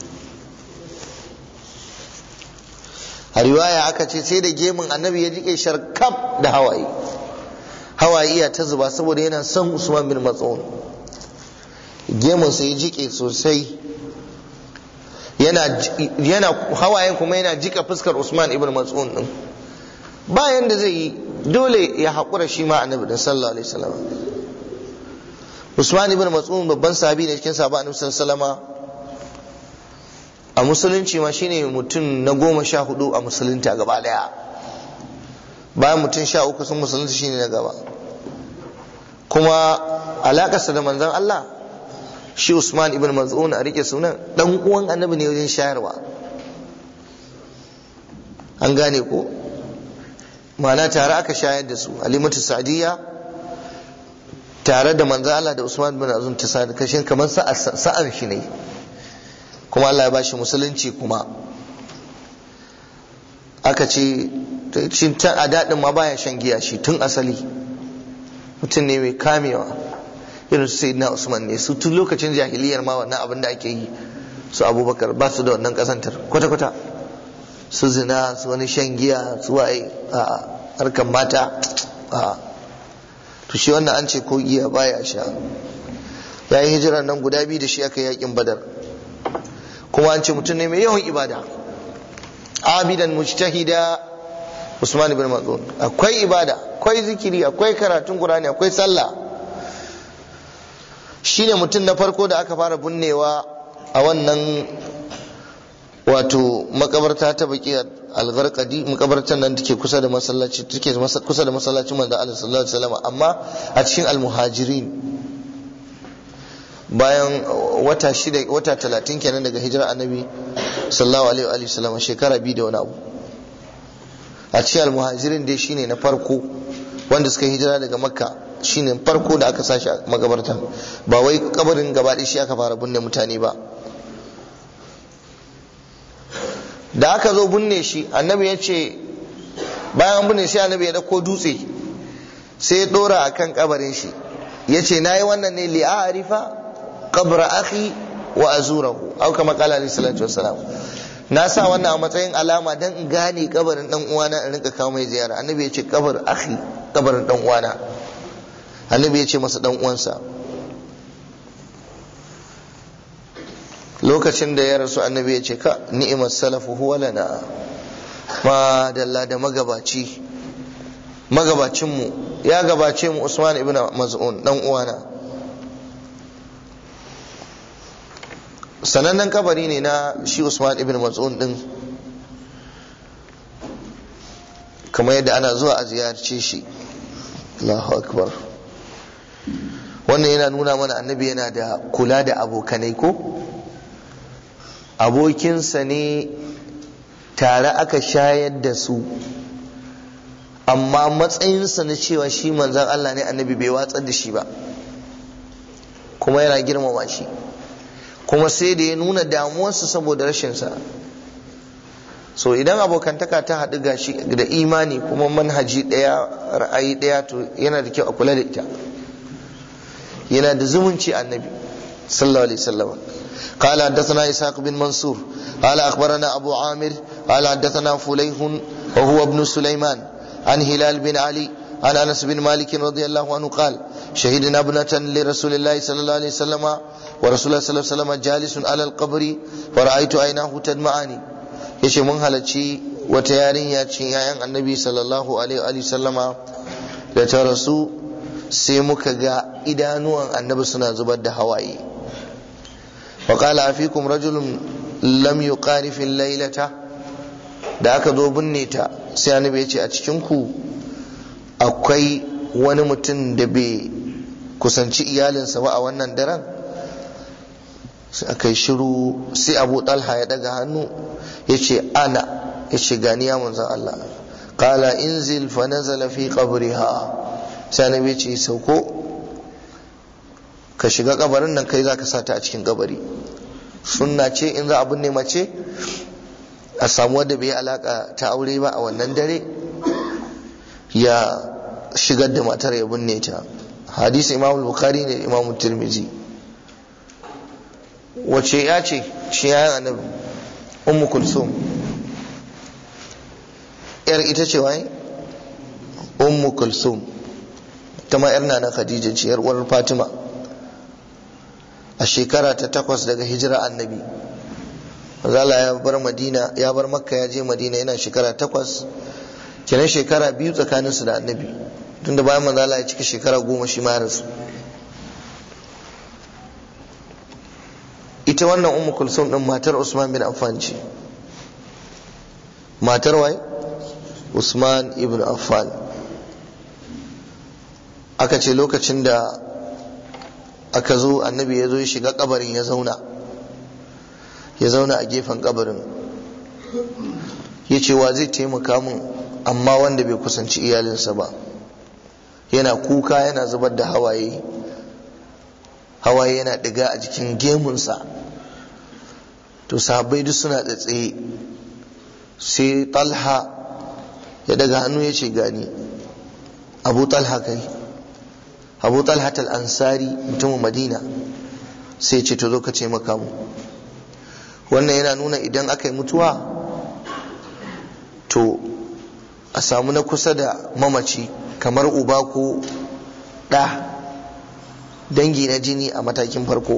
Speaker 1: A riwaya aka ce sai da gemun annabi ya jike sharkaf da hawaye, hawaye iya ta zuba saboda yana son Usman bin Mas'ud. Gemun sai ya jike sosai, yana hawayen kuma yana jika fuskar Usman ibn Mas'ud din. Bayan da zai yi, dole ya haƙura shi ma annabi da sallallahu alaihi wasallam. Usman ibn Mas'ud babban sahabi ne cikin sahabban annabi sallallahu alaihi wasallam. A musulunci ma shine mutum na 14 a musulunta gaba daya. Bayan mutum 13 sun musulunta shine na gaba. Kuma alakarsa da manzon Allah, shi Usman ibn Mas'ud a rike sunan, dan uwan annabi ne wajen shayarwa. An gane ko? Ma'ana tare aka shayar da su. Halimatu Sa'diyya tare da manzon Allah da Usman ibn Mas'ud ta sa kashin kamar sa'ar shi ne. Kuma Allah ya bashi musulunci. Kuma aka ce shi a daɗin ma baya shan giya, shi tun asali mutum ne mai kamewa, irin su sayyidina Usman ne. Su tun lokacin jahiliyar ma wannan abin da ake yi, su Abubakar ba su da wannan kasantar kwata-kwata, su zina, su wani shan giya, su waye a harkar mata a. To shi wannan an ce ko giya baya sha. Yayin hijirar nan guda biyu da shi aka yi yakin Badar. Kuma an ce mutum ne mai yawan ibada, abidan mujtahida. Usman ibn Mas'ud akwai ibada, akwai zikiri, akwai karatun Qur'ani, akwai sallah. Shine mutum na farko da aka fara binnewa a wannan wato makabarta ta Baqi al-Gharqadi, makabartar nan take kusa da masallaci, take kusa da masallacin manzo Allah sallallahu alaihi wasallam, amma a cikin al-Muhajirin. Bayan wata 30 kenan daga hijirar annabi sallallahu alaihi wasallam, shekara 2 da wani abu. A cikin al-Muhajirin dai shine na farko wanda suka hijira daga Makka, shine farko da aka sashi a makabarta. Ba wai kabarin gaba ɗaya shi aka fara binne mutane ba. Da aka zo binne shi, annabi ya ce bayan an binne shi, annabi ya dauko dutse sai ya dora akan kabarin shi, ya ce nayi wannan ne li a'rifa qabra akhi wa azurahu, au kama qala alaihi salatu wassalam. Na sa wannan a matsayin alama dan in gane kabarin dan uwana in rinka kawo mai ziyara. Annabi ya ce kabar akhi, kabarin dan uwana. Annabi ya ce masa dan uwansa. Lokacin da ya rasu, annabi ya ce ka ni'mat salafu huwa lana, ma dalla da magabacin mu ya gabace mu Usman ibn Mas'ud dan uwana. Sanannen kabari ne na shi Usman ibn Mas'ud din, kamar yadda ana zuwa a ziyarce shi. Allahu akbar. Wannan yana nuna mana annabi yana da kula da abokanai ko? Abokinsa ne, tare aka shayar da su, amma matsayinsa na cewa shi manzan Allah ne, annabi bai watsar da shi ba, kuma yana girmama shi, kuma sai da ya nuna damuwarsa saboda rashinsa. So idan abokantaka ta haɗu gashi da imani kuma manhaji ɗaya, ra'ayi ɗaya, to yana da kyau a kula da ita. Yana da zumunci annabi sallallahu alaihi wasallam. قال حدثنا إسحاق بن منصور قال أخبرنا أبو عامر قال حدثنا فليح وهو ابن سليمان عن هلال بن علي عن أنس بن مالك رضي الله عنه قال شهدنا ابنة لرسول الله صلى الله عليه وسلم ورسول الله صلى الله عليه وسلم جالس على القبر فرأيت عيناه تدمعان. yace mun halarci wata yarinya cikin yayan annabi sallallahu alaihi wa sallama da ta rasu, sai muka ga idanuwan annabi suna zubar da hawaye. wa qala afikum rajulun lam yuqarif al-laylata, da aka zo binne ta sai annabi ya ce a cikin ku akwai wani mutum da bai kusanci iyalinsa ba a wannan daren. sai aka yi shiru, sai Abu Talha ya daga hannu ya ce ana, ya ce gani ya manzon Allah. qala inzil fa nazala fi qabriha, sai annabi ya ce sauko ka shiga kabarin nan, kai zaka sata a cikin kabari. sunna ce in za a binne mace a samu wanda bai alaka ta aure ba a wannan dare ya shigar da matar ya binne ta. hadisi Imam Bukhari ne Imam Tirmidhi. wace ya ce shi ya annabi? Ummu Kulsum. yar ita ce wai Ummu Kulsum, ta ma yar nana Khadija ce, yar uwar Fatima. a shekara ta 8 daga hijira annabi, Allah ya bar Madina, ya bar Makka ya je Madina yana shekara 8, kenan shekara 2 tsakaninsu da annabi, tunda bayan manzo Allah ya cika shekara 10 shi ma ya rasu. ita wannan Ummu Kulsum din matar Usman bin Affan ce. matar wai Usman ibn Affan. aka ce lokacin da aka zo annabi ya zo ya shiga kabarin, ya zauna a gefen kabarin, ya ce wa zai taimaka min amma wanda bai kusanci iyalinsa ba. yana kuka, yana zubar da hawaye yana diga a jikin gemunsa. to sahabbai duk suna tsaye, sai Talha ya daga hannu ya ce gani. Abu Talha al-Ansari, mutumin Madina, sai ce to zo ka ce maka mu. wannan yana nuna idan aka yi mutuwa to a samu na kusa da mamaci kamar uba ko ɗa, dangi na jini a matakin farko.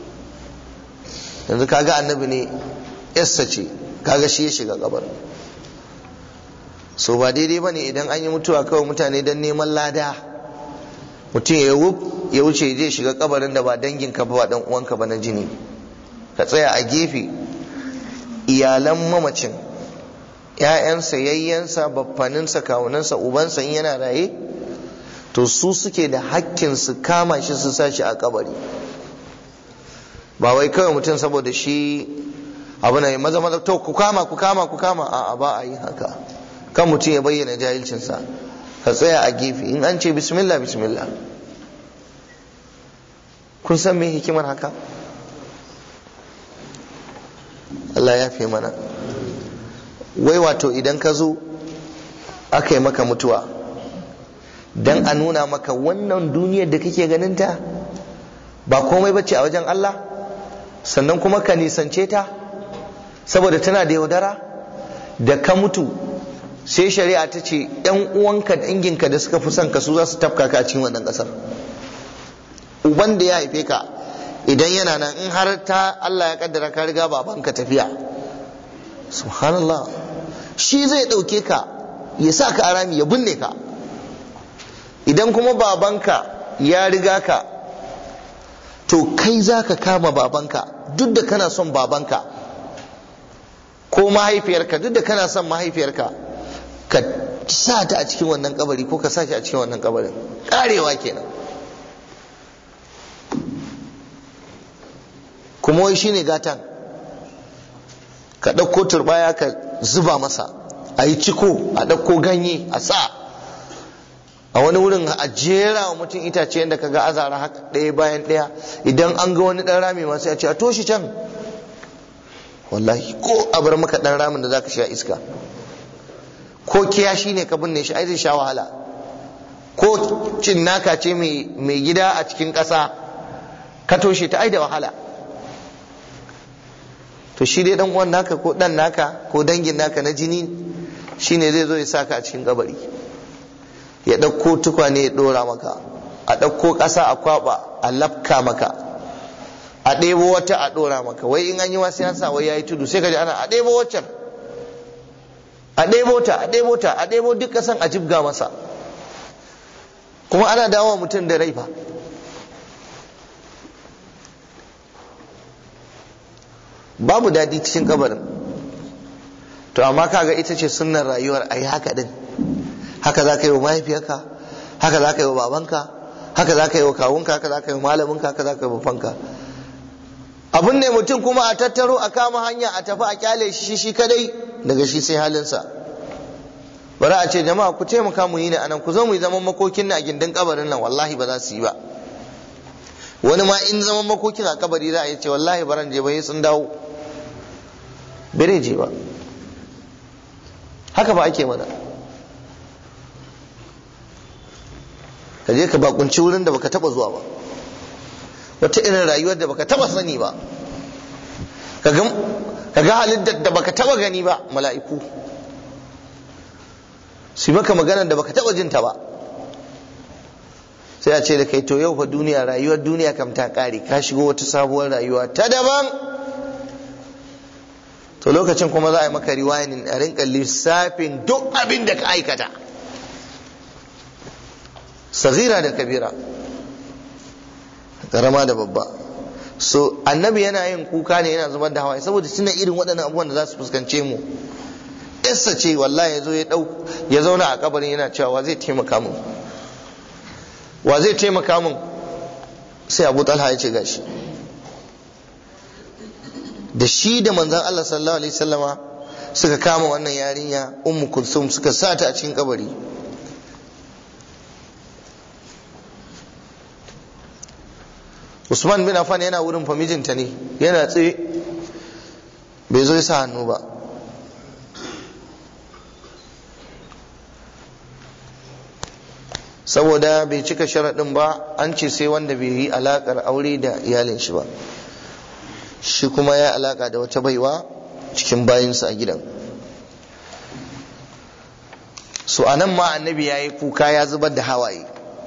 Speaker 1: yanzu kaga annabi ne, yassa ce, kaga shi ya shiga kabar. so ba daidai bane idan an yi mutuwa kawai mutane don neman lada mutum ya wuce zai shiga kabarin da ba danginka ba dan uwanka ba na jini. ka tsaya a gefe, iyalan mamacin, ƴaƴansa, yayyansa, baffaninsa, kawunansa, ubansa in yana raye, to su suke da hakkin su kama shi su sa shi a kabari. ba wai kawai mutum saboda shi abu na maza to ku kama a'a, ba a yi haka. kan mutum ya bayyana jahilcinsa, ka tsaya a gefe, in an ce bismillah bismillah. kun san me hikimar haka? Allah ya fi mana. wai wato idan ka zo aka yi maka mutuwa, dan a nuna maka wannan duniyar da kake ganinta ba komai bace a wajen Allah, sannan kuma ka nisance ta saboda tana da yaudara. da ka mutu sai shari'a ta ce yan uwanka danginka da suka fi son ka su za su tafka ka a cikin wannan kasar. uban da ya haife ka idan yana nan, in har ta Allah ya kaddara ka riga babanka tafiya, subhanallah, shi zai dauke ka ya sa ka arami ya binne ka. idan kuma babanka ya riga ka, to kai za ka kama babanka, duk da kana son babanka, ko mahaifiyarka duk da kana son mahaifiyarka, ka sa ta a cikin wannan kabari ko ka sa shi a cikin wannan kabarin. karewa kenan. kuma wai shine gatan, ka ɗauko turbaya ka zuba masa, a yi ciko, a ɗauko ganye a sa, a wani wurin a jera wa mutum itace yadda ka ga azara haka ɗaya bayan ɗaya. idan an ga wani ɗan rami masu ya ce a toshi can. wallahi ko a bar maka ɗan ramin da za ka sha iska, ko kiyashi ne ka binne shi ai zai sha wahala, ko cinnaka ce mai gida a cikin ƙasa ka toshe ta ai da wahala. to shi dai dan uwan naka ko dan naka ko dangin naka na jini shine zai zo ya saka a cikin kabari, ya ɗauko tukwane ya ɗora maka, a ɗauko ƙasa a kwaba a lafka maka, a ɗebo wata a ɗora maka. wai in an yi wasu yansa wai ya yi tudu, sai ka ji ana a ɗebo waccan, a ɗebo ta, a ɗebo duk ƙasan a jibga masa. kuma ana dawo mutum da rai fa. Babu daɗi cikin kabarin. To amma kaga ita ce sunnar rayuwar ayi haka din. Haka za ka yi wa mahaifiyarka, haka za ka yi wa babanka, haka za ka yi wa kawunka, haka za ka yi wa malaminka, haka za ka yi wa babanka. Abin ne mutum kuma a tattaro a kama hanya a tafi a kyale shi kadai, daga shi sai halinsa. Bari a ce jama'a ku taimaka mu yi ne anan, ku zo mu yi zaman makokin na a gindin kabarin nan, wallahi ba za su yi ba. Wani ma in zaman makokin a kabari za a yi ce wallahi baran je ba sun dawo, bare je ba. Haka ba ake mana. Ka je ka bakunci wurin da baka taba zuwa ba, wata irin rayuwar da baka taba sani ba, ka ga halittar da baka taba gani ba, mala'iku su maka maganar da baka taba jinta ba, sai a ce da kai to yau fa duniya, rayuwar duniya kam ta kare, ka shigo wata sabuwar rayuwa ta daban. To lokacin kuma za a yi maka riwayanin, a rinka lissafin duk abin da ka aikata, sagira da kabira, karama da babba. So annabi yana yin kuka ne, yana zubar da hawaye saboda tuna irin waɗannan abubuwan da za su fuskance mu. Yassa ce wallahi ya zauna a kabarin yana cewa wa zai taimaka min, wa zai taimaka min? Sai Abu Talha ya ce gashi. Da shi da manzon Allah sallallahu alaihi wasallama suka kama wannan yarinya Ummu Kulsum suka sa ta a cikin kabari. Usman bin Affan yana wurin fa, mijinta ne, yana tsaye bai zo ya sa hannu ba. Saboda bai cika sharaɗin ba, an ce sai wanda bai yi alaƙar aure da iyalin shi ba. Shi kuma ya alaƙa da wata baiwa cikin bayinsa a gidan. So anan ma annabi ya yi kuka, ya zubar da hawaye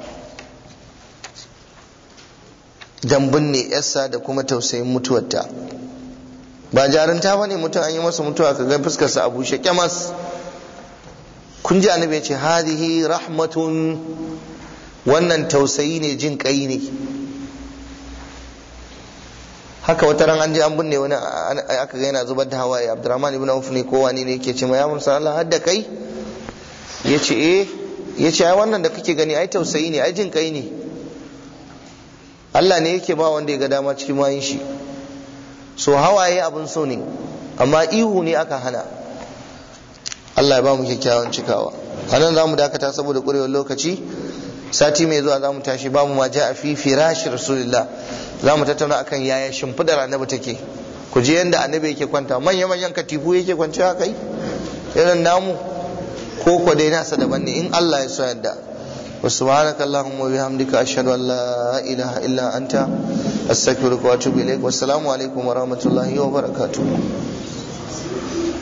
Speaker 1: dan binne yarsa da kuma tausayin mutuwarta. Ba jarunta ba ne mutum an yi masa mutuwa ka ga fuskarsa a bushe kyamas. Kun ji annabi ya ce hadihi rahmatun, wannan tausayi ne, jin kai ne. Haka wata ran an je an binne wani aka ga yana zubar da hawaye, Abdurrahman ibn Auf ne ko wani ne yake ce ma ya musa Allah har da kai? Yace yace ai wannan da kake gani ai tausayi ne, ai jin kai ne. Allah ne yake ba wanda ya ga dama cikin mayin shi. So hawaye abin so ne, amma ihu ne aka hana. Allah ya ba mu kyakkyawan cikawa. Anan za mu dakata saboda ƙurewar lokaci. Sati mai zuwa za mu tashi babu ma ja'a fi firashi rasulillah. Za mu tattauna akan yaya shimfidar annabi take. Ku je yanda annabi yake kwanta, manya-manyan katifu yake kwanciya kai irin namu, ko ko dai nasa daban ne, in Allah ya so yadda. Wa subhanaka allahumma wa bihamdika ashhadu an la ilaha illa anta astaghfiruka wa atubu ilaik. Wassalamu alaikum wa rahmatullahi wa barakatuh.